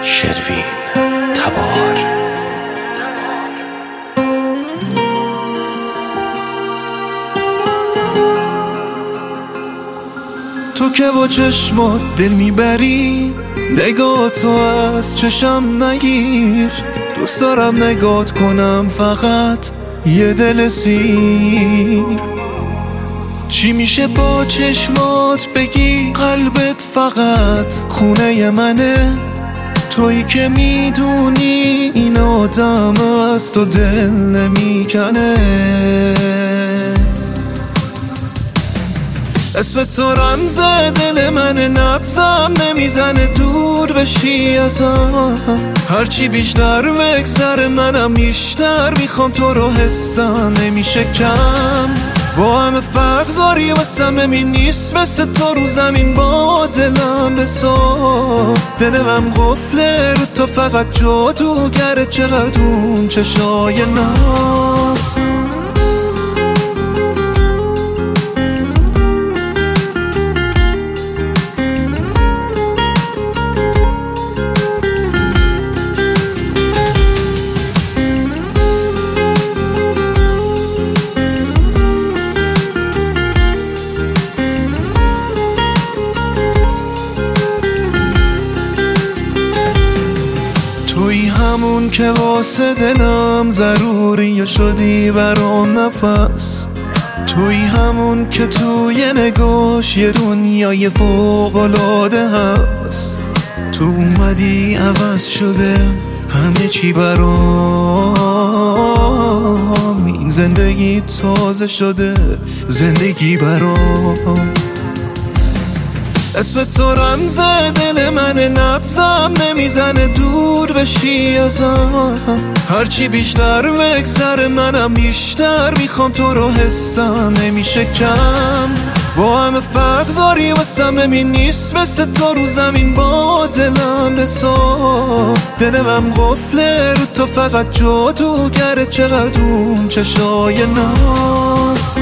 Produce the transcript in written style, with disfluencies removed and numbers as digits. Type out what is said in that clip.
شروین تبار. تو که با چشمات دل میبری، نگاه تو از چشم نگیر. دوست دارم نگات کنم فقط یه دل سیر. چی میشه با چشمات بگی قلبت فقط خونه منه؟ تویی که میدونی این آدم از تو دل نمیکنه. اسم تو رمز دل منه، نبضم نمیزنه دور بشی ازم. هرچی بیشتر بگذره منم بیشتر میخوام تو رو، حسم نمیشه کم. با همه فرق داری واسم، ببین نیست مثل تو رو زمین با دلم بساز. دلم قفله رو تو فقط جادوگره، چقدر اون چشای ناز. توی همون که واسه دلم ضروری شدی برام نفس. توی همون که توی نگاش یه دنیای فوق‌العاده هست. تو اومدی عوض شده همه چی برام. این زندگی تازه شده زندگی برام. اسم تو رمز دل منه، نبضم نمیزنه دور بشی ازم. هرچی بیشتر بگذره منم بیشتر میخوام تو رو، حسم نمیشه کم. با همه فرق داری واسم، ببین نیست مثل تو رو زمین با دلم بساز. دلم قفله رو تو فقط جادوگره، چقدر اون چشای ناز.